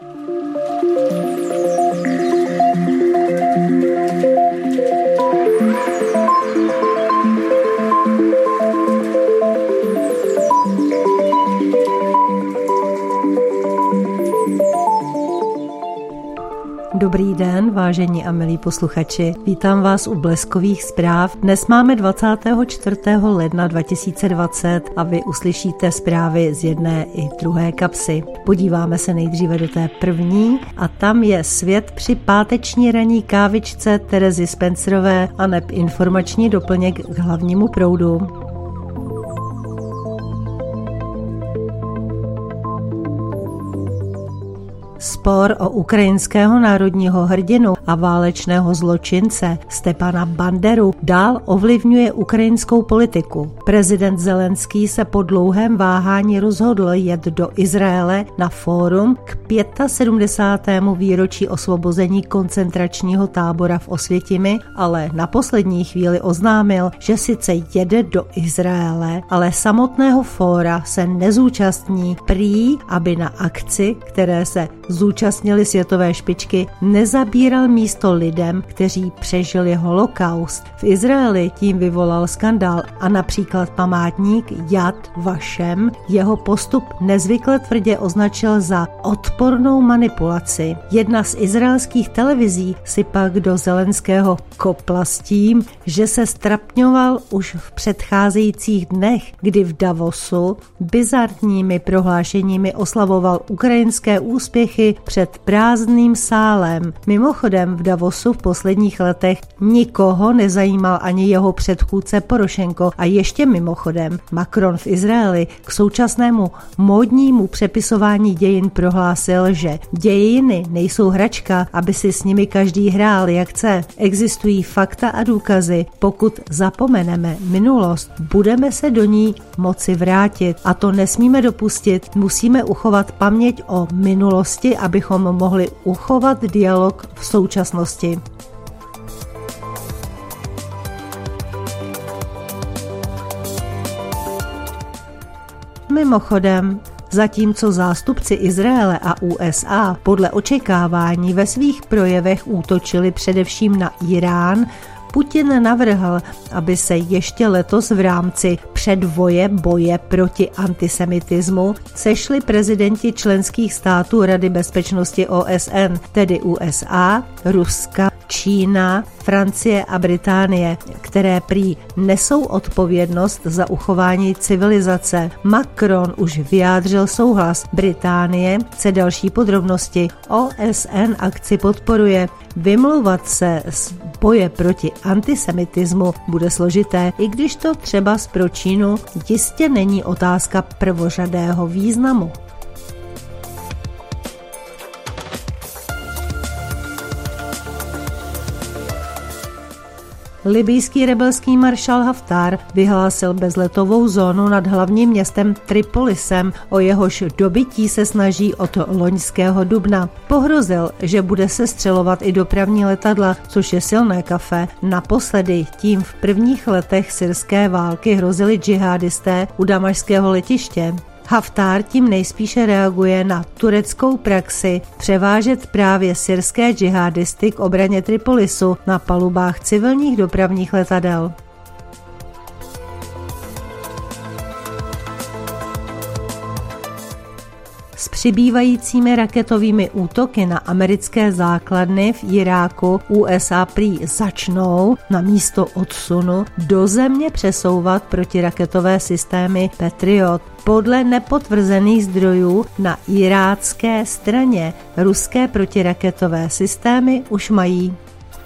Dobrý den, vážení a milí posluchači. Vítám vás u Bleskových zpráv. Dnes máme 24. ledna 2020 a vy uslyšíte zprávy z jedné i druhé kapsy. Podíváme se nejdříve do té první a tam je svět při páteční ranní kávičce Terezy Spencerové a neb informační doplněk k hlavnímu proudu. Spor o ukrajinského národního hrdinu a válečného zločince Stepana Banderu dál ovlivňuje ukrajinskou politiku. Prezident Zelenský se po dlouhém váhání rozhodl jet do Izraele na fórum k 75. výročí osvobození koncentračního tábora v Osvětimi, ale na poslední chvíli oznámil, že sice jede do Izraele, ale samotného fóra se nezúčastní, prý, aby na akci, které se zúčastnili světové špičky, nezabíral místo lidem, kteří přežili holokaust. V Izraeli tím vyvolal skandál a například památník Yad Vashem jeho postup nezvykle tvrdě označil za odpornou manipulaci. Jedna z izraelských televizí si pak do Zelenského kopla s tím, že se strapňoval už v předcházejících dnech, kdy v Davosu bizarními prohlášeními oslavoval ukrajinské úspěchy před prázdným sálem. Mimochodem v Davosu v posledních letech nikoho nezajímal ani jeho předchůdce Porošenko a ještě mimochodem Macron v Izraeli k současnému módnímu přepisování dějin prohlásil, že dějiny nejsou hračka, aby si s nimi každý hrál jak chce. Existují fakta a důkazy. Pokud zapomeneme minulost, budeme se do ní moci vrátit a to nesmíme dopustit. Musíme uchovat paměť o minulosti, abychom mohli uchovat dialog v současnosti. Mimochodem, zatímco zástupci Izraele a USA podle očekávání ve svých projevech útočili především na Irán, Putin navrhl, aby se ještě letos v rámci předvoje boje proti antisemitismu sešli prezidenti členských států Rady bezpečnosti OSN, tedy USA, Ruska, Čína, Francie a Británie, které prý nesou odpovědnost za uchování civilizace. Macron už vyjádřil souhlas. Británie chce další podrobnosti. OSN akci podporuje. Vymlouvat se z boje proti antisemitismu bude složité, i když to třeba pro Čínu jistě není otázka prvořadého významu. Libijský rebelský maršál Haftar vyhlásil bezletovou zónu nad hlavním městem Tripolisem, o jehož dobytí se snaží od loňského dubna. Pohrozil, že bude sestřelovat i dopravní letadla, což je silné kafe. Naposledy tím v prvních letech syrské války hrozili džihadisté u damašského letiště. Haftar tím nejspíše reaguje na tureckou praxi převážet právě syrské džihadisty k obraně Tripolisu na palubách civilních dopravních letadel. S přibývajícími raketovými útoky na americké základny v Iráku USA prý začnou na místo odsunu do země přesouvat protiraketové systémy Patriot. Podle nepotvrzených zdrojů na irácké straně ruské protiraketové systémy už mají.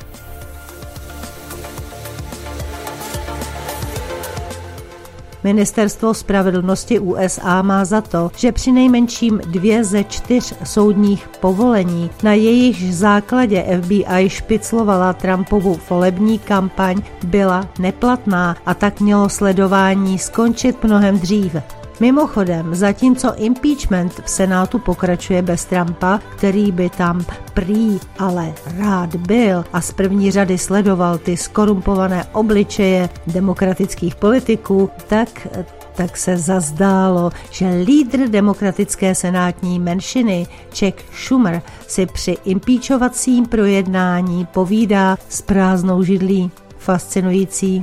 Ministerstvo spravedlnosti USA má za to, že přinejmenším 2 ze 4 soudních povolení, na jejichž základě FBI špiclovala Trumpovu volební kampaň, byla neplatná a tak mělo sledování skončit mnohem dříve. Mimochodem, zatímco impeachment v Senátu pokračuje bez Trumpa, který by tam prý ale rád byl a z první řady sledoval ty skorumpované obličeje demokratických politiků, tak tak se zazdálo, že lídr demokratické senátní menšiny Chuck Schumer si při impeachovacím projednání povídá s prázdnou židlí. Fascinující.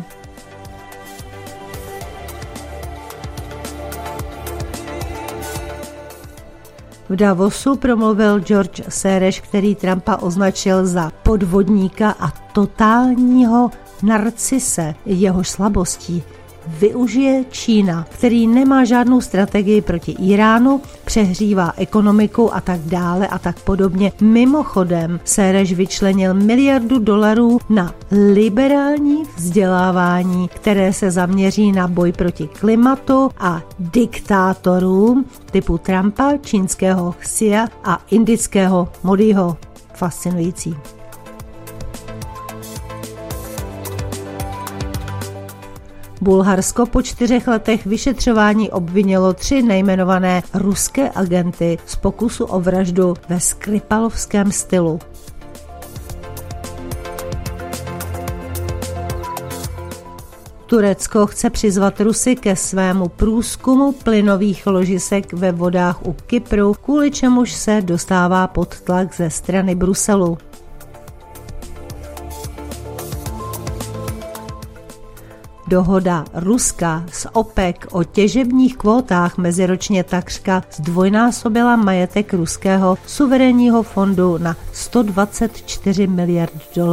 V Davosu promluvil George Soros, který Trumpa označil za podvodníka a totálního narcise. Jehož slabostí využije Čína, který nemá žádnou strategii proti Iránu, přehřívá ekonomiku a tak dále a tak podobně. Mimochodem, Soros vyčlenil $1 miliardu na liberální vzdělávání, které se zaměří na boj proti klimatu a diktátorům typu Trumpa, čínského Xia a indického Modiho. Fascinující. Bulharsko po 4 letech vyšetřování obvinilo 3 nejmenované ruské agenty z pokusu o vraždu ve skripalovském stylu. Turecko chce přizvat Rusy ke svému průzkumu plynových ložisek ve vodách u Kypru, kvůli čemuž se dostává pod tlak ze strany Bruselu. Dohoda Ruska s OPEC o těžebních kvótách meziročně takřka zdvojnásobila majetek ruského suverénního fondu na $124 miliard.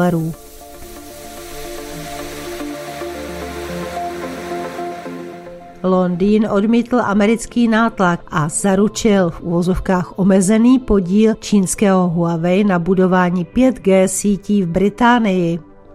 Londýn odmítl americký nátlak a zaručil v uvozovkách omezený podíl čínského Huawei na budování 5G sítí v Británii.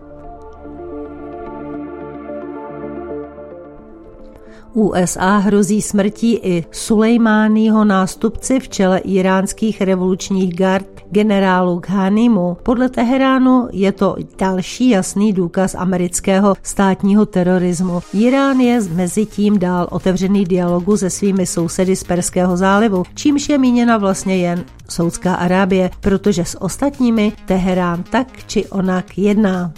USA hrozí smrtí i Sulejmáního nástupci v čele iránských revolučních gard generálu Ghanimu. Podle Teheránu je to další jasný důkaz amerického státního terorismu. Irán je mezitím dál otevřený dialogu se svými sousedy z Perského zálivu, čímž je míněna vlastně jen Saudská Arábie, protože s ostatními Teherán tak či onak jedná.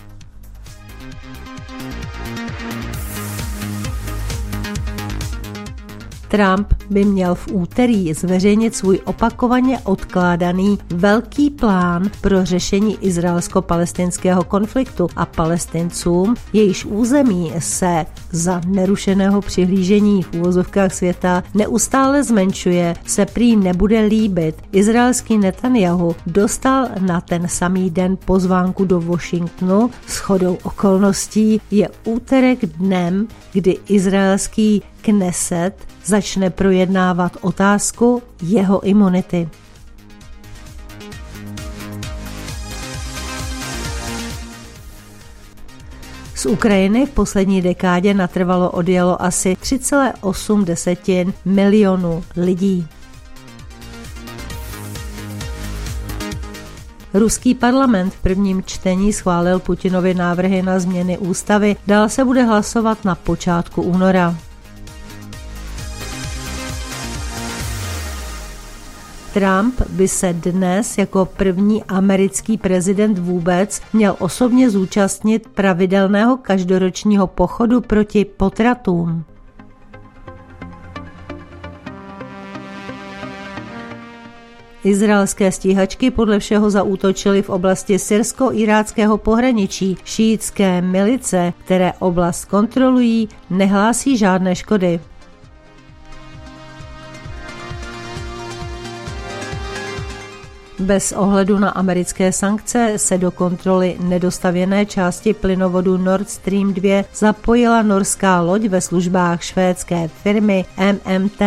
Trump by měl v úterý zveřejnit svůj opakovaně odkládaný velký plán pro řešení izraelsko-palestinského konfliktu a Palestincům, jejíž území se za nerušeného přihlížení v uvozovkách světa neustále zmenšuje, se prý nebude líbit. Izraelský Netanjahu dostal na ten samý den pozvánku do Washingtonu. Shodou okolností je úterek dnem, kdy izraelský Kneset začne projednávat otázku jeho imunity. Z Ukrajiny v poslední dekádě natrvalo odjelo asi 3,8 milionu lidí. Ruský parlament v prvním čtení schválil Putinovy návrhy na změny ústavy, dál se bude hlasovat na počátku února. Trump by se dnes jako první americký prezident vůbec měl osobně zúčastnit pravidelného každoročního pochodu proti potratům. Izraelské stíhačky podle všeho zaútočily v oblasti syrsko-iráckého pohraničí. Šíitské milice, které oblast kontrolují, nehlásí žádné škody. Bez ohledu na americké sankce se do kontroly nedostavěné části plynovodu Nord Stream 2 zapojila norská loď ve službách švédské firmy MMT.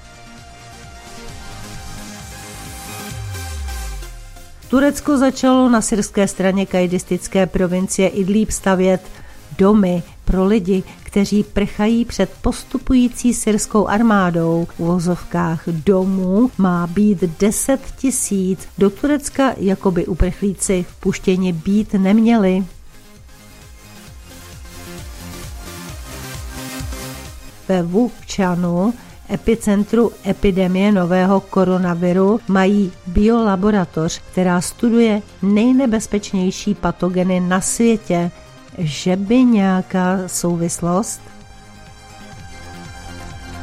Turecko začalo na syrské straně kajdistické provincie Idlíb stavět domy pro lidi, kteří prchají před postupující syrskou armádou. V uvozovkách domů má být 10 000. Do Turecka jakoby uprchlíci vpuštěni být neměli. Ve Vukčanu, epicentru epidemie nového koronaviru, mají biolaboratoř, která studuje nejnebezpečnější patogeny na světě. Že by nějaká souvislost?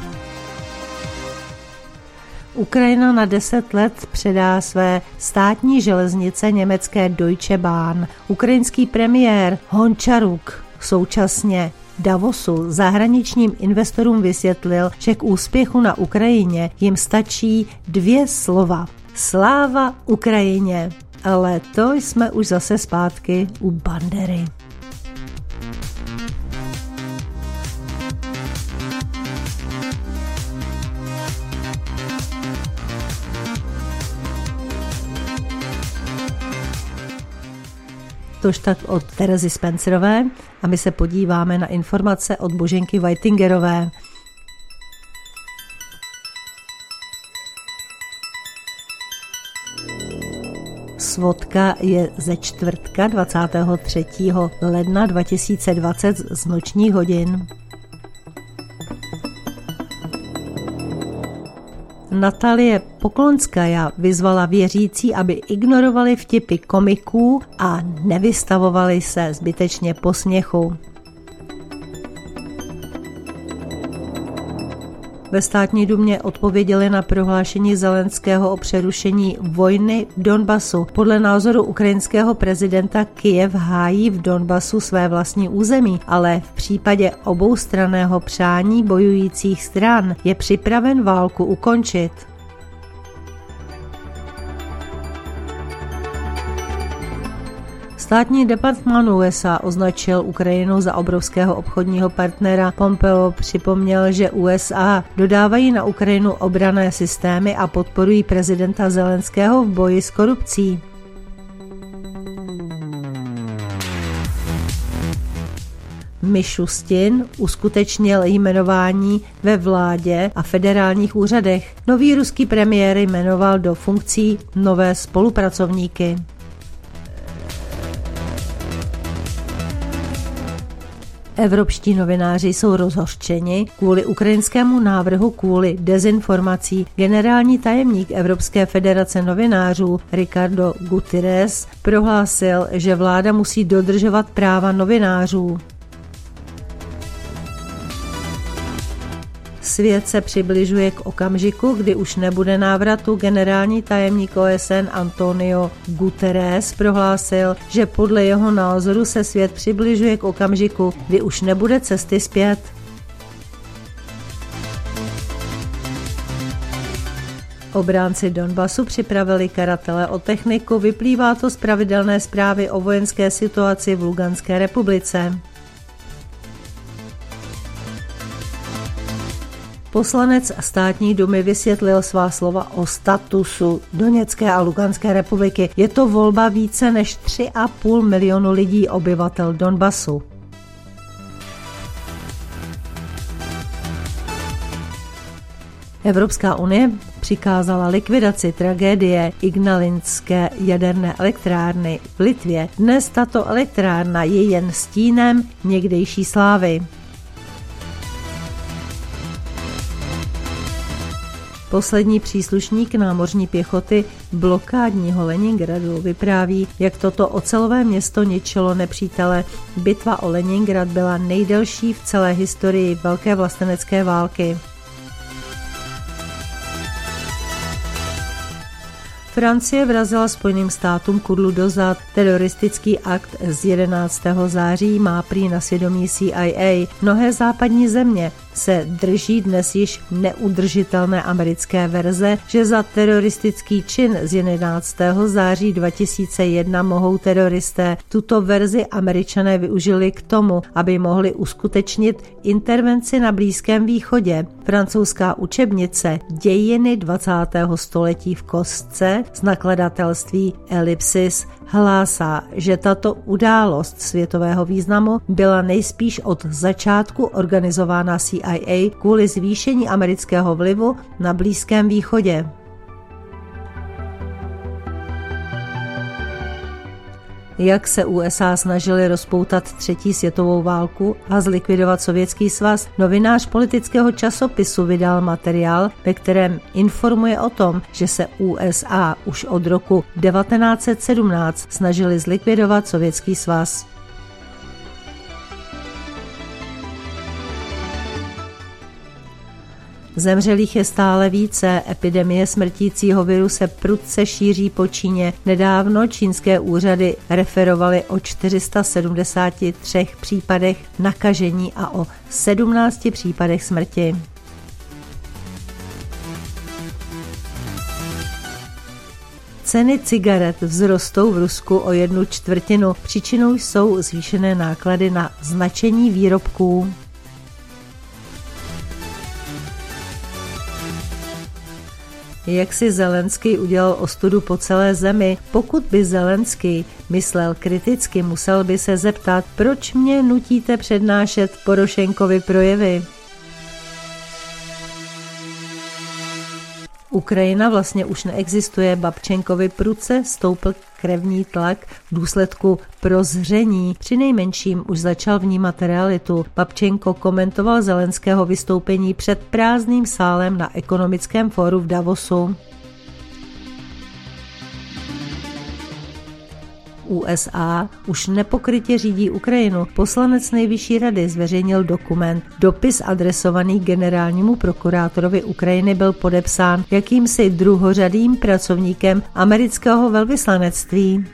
Ukrajina na 10 let předá své státní železnice německé Deutsche Bahn. Ukrajinský premiér Hončaruk současně Davosu zahraničním investorům vysvětlil, že k úspěchu na Ukrajině jim stačí 2 slova. Sláva Ukrajině! Ale to jsme už zase zpátky u Bandery. Tož tak od Terezy Spencerové a my se podíváme na informace od Boženky Whitingerové. Svodka je ze čtvrtka 23. ledna 2020 z nočních hodin. Natalie Poklonskaja vyzvala věřící, aby ignorovali vtipy komiků a nevystavovali se zbytečně posměchu. Ve státní dumě odpověděli na prohlášení Zelenského o přerušení vojny v Donbasu. Podle názoru ukrajinského prezidenta Kyjev hájí v Donbasu své vlastní území, ale v případě oboustranného přání bojujících stran je připraven válku ukončit. Státní departmán USA označil Ukrajinu za obrovského obchodního partnera. Pompeo připomněl, že USA dodávají na Ukrajinu obranné systémy a podporují prezidenta Zelenského v boji s korupcí. Mišustin uskutečnil jmenování ve vládě a federálních úřadech. Nový ruský premiér jmenoval do funkcí nové spolupracovníky. Evropští novináři jsou rozhořčeni kvůli ukrajinskému návrhu kvůli dezinformací. Generální tajemník Evropské federace novinářů Ricardo Guterres prohlásil, že vláda musí dodržovat práva novinářů. Svět se přibližuje k okamžiku, kdy už nebude návratu. Generální tajemník OSN Antonio Guterres prohlásil, že podle jeho názoru se svět přibližuje k okamžiku, kdy už nebude cesty zpět. Obránci Donbasu připravili karatele o techniku, vyplývá to z pravidelné zprávy o vojenské situaci v Luganské republice. Poslanec státní dumy vysvětlil svá slova o statusu Doněcké a Luganské republiky. Je to volba více než 3,5 milionu lidí obyvatel Donbasu. Evropská unie přikázala likvidaci tragédie Ignalinské jaderné elektrárny v Litvě. Dnes tato elektrárna je jen stínem někdejší slávy. Poslední příslušník námořní pěchoty blokádního Leningradu vypráví, jak toto ocelové město ničilo nepřítele. Bitva o Leningrad byla nejdelší v celé historii velké vlastenecké války. Francie vrazila Spojeným státům kudlu do zad. Teroristický akt z 11. září má prý na svědomí CIA. Mnohé západní země se drží dnes již neudržitelné americké verze, že za teroristický čin z 11. září 2001 mohou teroristé. Tuto verzi Američané využili k tomu, aby mohli uskutečnit intervenci na Blízkém východě. Francouzská učebnice Dějiny 20. století v kostce z nakladatelství Ellipsis hlásá, že tato událost světového významu byla nejspíš od začátku organizována CIA kvůli zvýšení amerického vlivu na Blízkém východě. Jak se USA snažili rozpoutat třetí světovou válku a zlikvidovat Sovětský svaz, novinář politického časopisu vydal materiál, ve kterém informuje o tom, že se USA už od roku 1917 snažili zlikvidovat Sovětský svaz. Zemřelých je stále více, epidemie smrtícího viru se prudce šíří po Číně. Nedávno čínské úřady referovaly o 473 případech nakažení a o 17 případech smrti. Ceny cigaret vzrostou v Rusku o 1/4. Příčinou jsou zvýšené náklady na značení výrobků. Jak si Zelenský udělal ostudu po celé zemi? Pokud by Zelenský myslel kriticky, musel by se zeptat, proč mě nutíte přednášet Porošenkovy projevy? Ukrajina vlastně už neexistuje, Babčenkovi prudce stoupl krevní tlak v důsledku prozření. Přinejmenším už začal vnímat realitu. Babčenko komentoval Zelenského vystoupení před prázdným sálem na ekonomickém fóru v Davosu. USA už nepokrytě řídí Ukrajinu. Poslanec Nejvyšší rady zveřejnil dokument. Dopis adresovaný generálnímu prokurátorovi Ukrajiny byl podepsán jakýmsi druhořadým pracovníkem amerického velvyslanectví.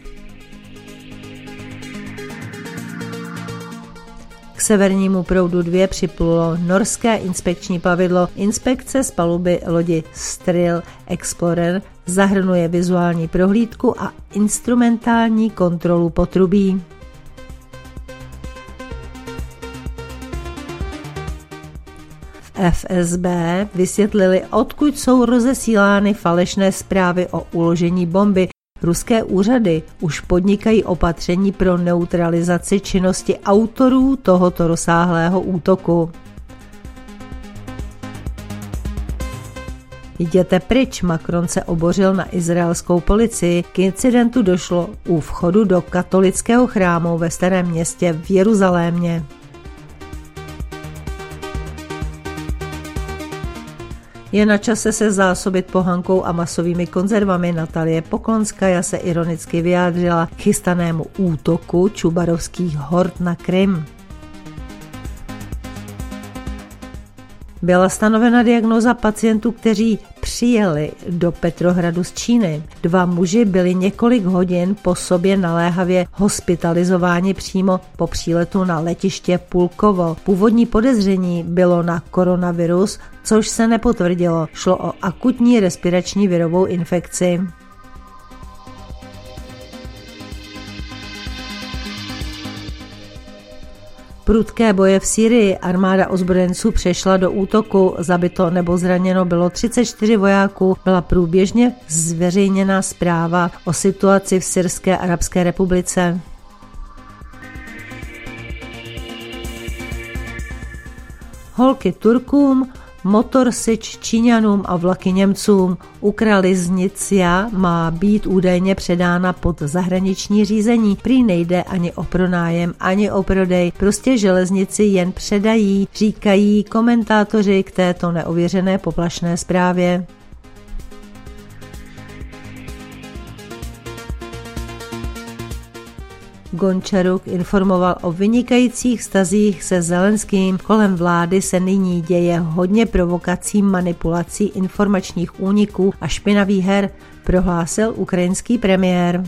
K severnímu proudu 2 připlulo norské inspekční plavidlo. Inspekce z paluby lodi Stril Explorer zahrnuje vizuální prohlídku a instrumentální kontrolu potrubí. V FSB vysvětlili, odkud jsou rozesílány falešné zprávy o uložení bomby. Ruské úřady už podnikají opatření pro neutralizaci činnosti autorů tohoto rozsáhlého útoku. Jděte pryč, Macron se obořil na izraelskou policii. K incidentu došlo u vchodu do katolického chrámu ve Starém městě v Jeruzalémě. Je na čase se zásobit pohankou a masovými konzervami. Natalie Poklonská se ironicky vyjádřila k chystanému útoku čubarovských hord na Krym. Byla stanovena diagnóza pacientů, kteří přijeli do Petrohradu z Číny. 2 muži byli několik hodin po sobě naléhavě hospitalizováni přímo po příletu na letiště Pulkovo. Původní podezření bylo na koronavirus, což se nepotvrdilo. Šlo o akutní respirační virovou infekci. Prudké boje v Sýrii, armáda ozbrojenců přešla do útoku, zabito nebo zraněno bylo 34 vojáků, byla průběžně zveřejněna zpráva o situaci v Syrské arabské republice. Holky Turkům, motor syč Číňanům a vlaky Němcům. Ukraliznicia má být údajně předána pod zahraniční řízení. Prý nejde ani o pronájem, ani o prodej. Prostě železnici jen předají, říkají komentátoři k této neověřené poplašné zprávě. Gončaruk informoval o vynikajících vztazích se Zelenským. Kolem vlády se nyní děje hodně provokací, manipulací, informačních úniků a špinavých her, prohlásil ukrajinský premiér.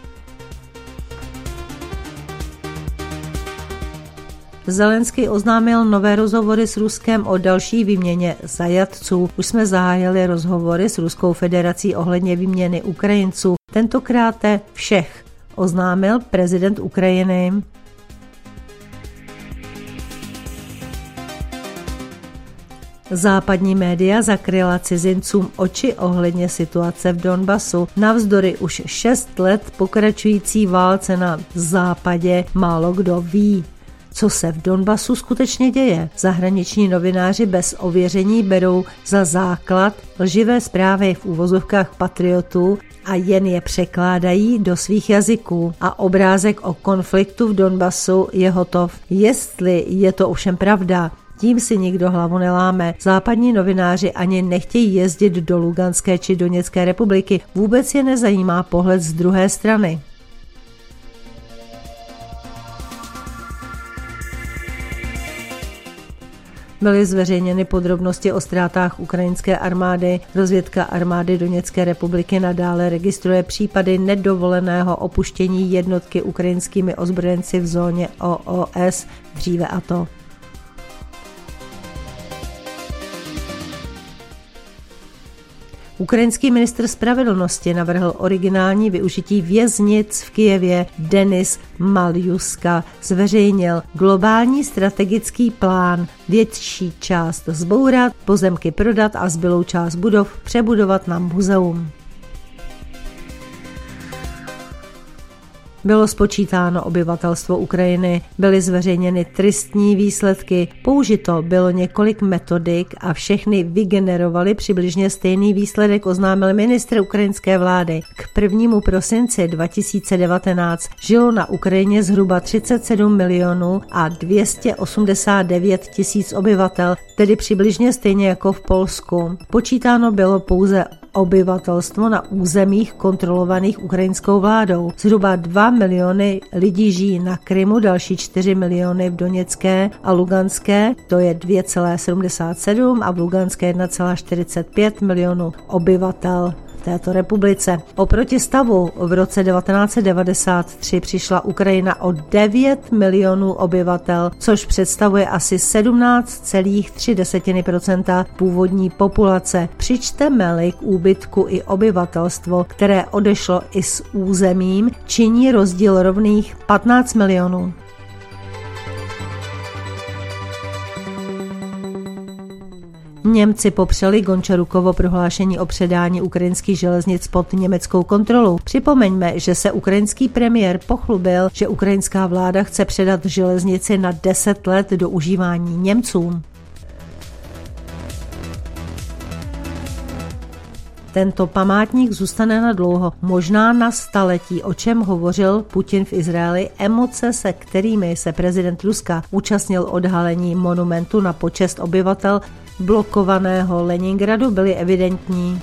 Zelenský oznámil nové rozhovory s Ruskem o další výměně zajatců. Už jsme zahájili rozhovory s Ruskou federací ohledně výměny Ukrajinců. Tentokrát všech, oznámil prezident Ukrajiny. Západní média zakryla cizincům oči ohledně situace v Donbasu. Navzdory už 6 let pokračující válce na západě málo kdo ví, co se v Donbasu skutečně děje. Zahraniční novináři bez ověření berou za základ lživé zprávy v uvozovkách patriotů a jen je překládají do svých jazyků. A obrázek o konfliktu v Donbasu je hotov. Jestli je to ovšem pravda, tím si nikdo hlavu neláme. Západní novináři ani nechtějí jezdit do Luganské či Doněcké republiky. Vůbec je nezajímá pohled z druhé strany. Byly zveřejněny podrobnosti o ztrátách ukrajinské armády. Rozvědka armády Doněcké republiky nadále registruje případy nedovoleného opuštění jednotky ukrajinskými ozbrojenci v zóně OOS, dříve ATO. Ukrajinský ministr spravedlnosti navrhl originální využití věznic v Kyjevě. Denis Maljuska zveřejnil globální strategický plán, větší část zbourat, pozemky prodat a zbylou část budov přebudovat na muzeum. Bylo spočítáno obyvatelstvo Ukrajiny, byly zveřejněny tristní výsledky, použito bylo několik metodik a všechny vygenerovaly přibližně stejný výsledek, oznámil ministr ukrajinské vlády. K 1. prosinci 2019 žilo na Ukrajině zhruba 37 milionů a 289 tisíc obyvatel, tedy přibližně stejně jako v Polsku. Počítáno bylo pouze obyvatelstvo na územích kontrolovaných ukrajinskou vládou. Zhruba 2 miliony lidí žijí na Krymu, další 4 miliony v Doněcké a Luganské, to je 2,77 a v Luganské 1,45 milionů obyvatel v této republice. Oproti stavu v roce 1993 přišla Ukrajina o 9 milionů obyvatel, což představuje asi 17,3% původní populace. Přičteme-li k úbytku i obyvatelstvo, které odešlo i s územím, činí rozdíl rovných 15 milionů. Němci popřeli Gončarukovo prohlášení o předání ukrajinských železnic pod německou kontrolu. Připomeňme, že se ukrajinský premiér pochlubil, že ukrajinská vláda chce předat železnici na 10 let do užívání Němcům. Tento památník zůstane na dlouho, možná na staletí, o čem hovořil Putin v Izraeli. Emoce, se kterými se prezident Ruska účastnil odhalení monumentu na počest obyvatel blokovaného Leningradu, byly evidentní.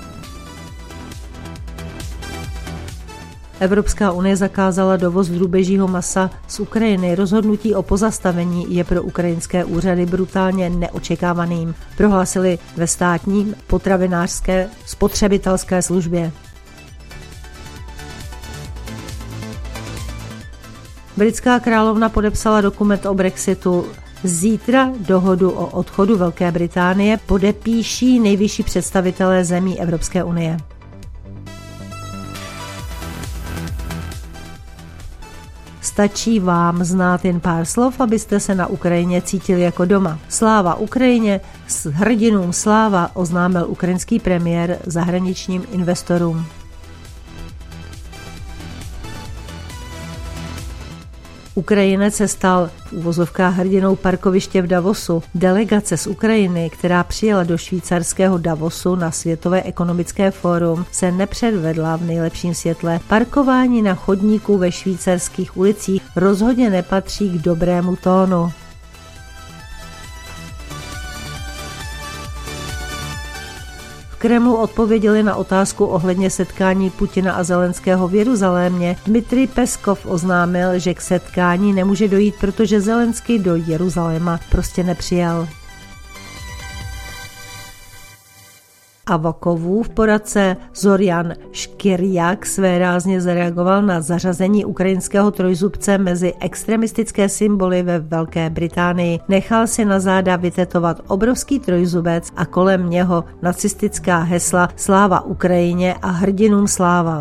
Evropská unie zakázala dovoz drůbežího masa z Ukrajiny. Rozhodnutí o pozastavení je pro ukrajinské úřady brutálně neočekávaným, prohlásili ve státní potravinářské spotřebitelské službě. Britská královna podepsala dokument o Brexitu. Zítra dohodu o odchodu Velké Británie podepíší nejvyšší představitelé zemí Evropské unie. Stačí vám znát jen pár slov, abyste se na Ukrajině cítili jako doma. Sláva Ukrajině, s hrdinům sláva, oznámil ukrajinský premiér zahraničním investorům. Ukrajinec se stal v uvozovkách hrdinou parkoviště v Davosu. Delegace z Ukrajiny, která přijela do švýcarského Davosu na Světové ekonomické fórum, se nepředvedla v nejlepším světle. Parkování na chodníku ve švýcarských ulicích rozhodně nepatří k dobrému tónu. V Kremlu odpověděli na otázku ohledně setkání Putina a Zelenského v Jeruzalémě. Dmitrij Peskov oznámil, že k setkání nemůže dojít, protože Zelenský do Jeruzaléma prostě nepřijel. Avakovův poradce Zorjan Škirjak svérázně zareagoval na zařazení ukrajinského trojzubce mezi extremistické symboly ve Velké Británii. Nechal si na záda vytetovat obrovský trojzubec a kolem něho nacistická hesla Sláva Ukrajině a hrdinům sláva.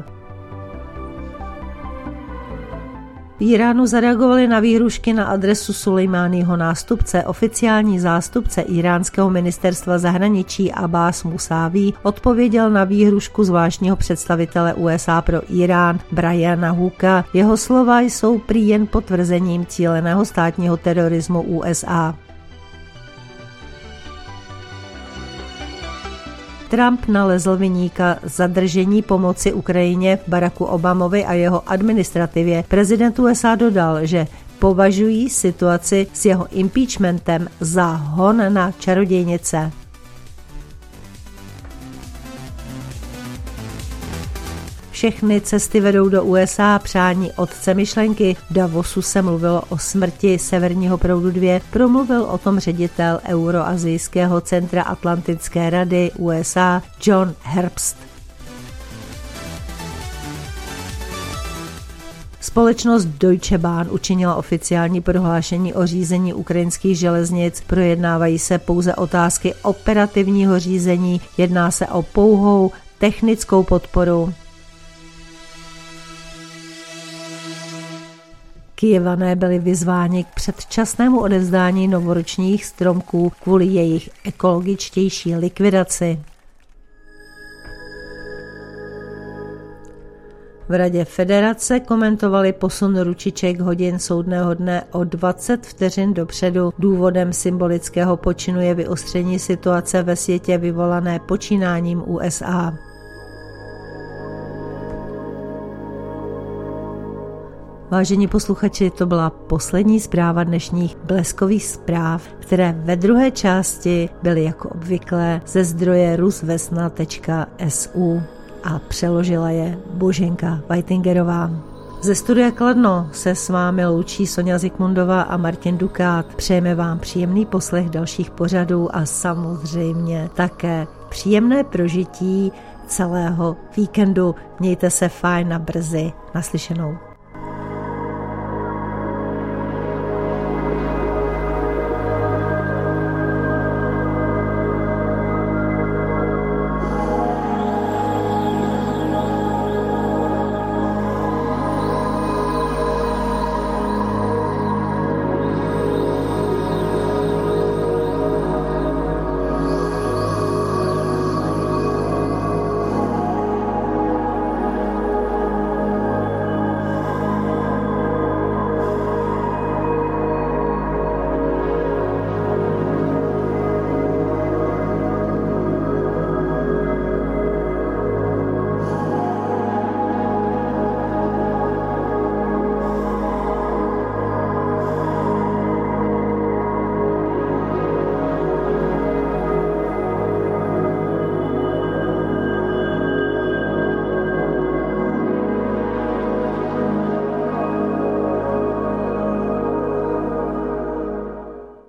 V Iránu zareagovali na výhrušky na adresu Sulejmáního nástupce. Oficiální zástupce iránského ministerstva zahraničí Abbás Musaví odpověděl na výhrušku zvláštního představitele USA pro Irán Briana Hooka. Jeho slova jsou prý jen potvrzením cíleného státního terorismu USA. Trump nalezl viníka zadržení pomoci Ukrajině v Baracku Obamovi a jeho administrativě. Prezident USA dodal, že považují situaci s jeho impeachmentem za hon na čarodějnice. všechny cesty vedou do USA, přání otce myšlenky. V Davosu se mluvilo o smrti Severního proudu 2, promluvil o tom ředitel Euroazijského centra Atlantické rady USA John Herbst. Společnost Deutsche Bahn učinila oficiální prohlášení o řízení ukrajinských železnic. Projednávají se pouze otázky operativního řízení, jedná se o pouhou technickou podporu. Kyjevané byli vyzváni k předčasnému odevzdání novoročních stromků kvůli jejich ekologičtější likvidaci. V Radě federace komentovali posun ručiček hodin soudného dne o 20 vteřin dopředu. Důvodem symbolického počinu je vyostření situace ve světě vyvolané počínáním USA. Vážení posluchači, to byla poslední zpráva dnešních bleskových zpráv, které ve druhé části byly jako obvykle ze zdroje rusvesna.su a přeložila je Boženka Vajtingerová. Ze studia Kladno se s vámi loučí Sonja Zikmundová a Martin Dukát. Přejeme vám příjemný poslech dalších pořadů a samozřejmě také příjemné prožití celého víkendu. Mějte se fajn a brzy. Naslyšenou.